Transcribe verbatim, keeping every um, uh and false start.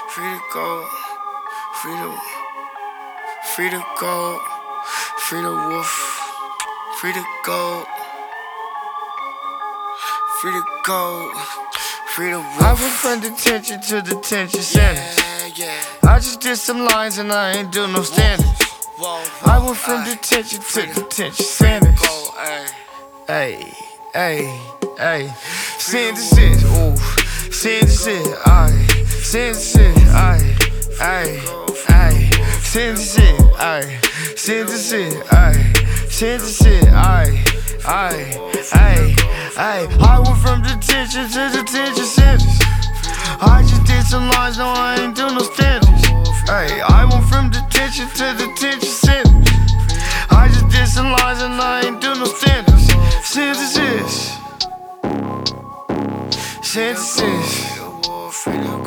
Free to go, free to, free to go, free to wolf, free to go, free to go, free to wolf. I went from detention to detention centers. Yeah, yeah. I just did some lines and I ain't do no standards. Whoa, whoa, I went from ay, detention to detention centers. Hey, hey, hey. Sentences, ooh, sentences, aye. Sentences, aye, aye, aye. Sentences, aye. Sentences, aye. Sentences, aye, aye, aye, aye. I went from detention to detention centers. I just did some lines, no, I ain't do no standards. Hey, I went from detention to detention centers. I just did some lines and I ain't do no standards. Sentences, sentences.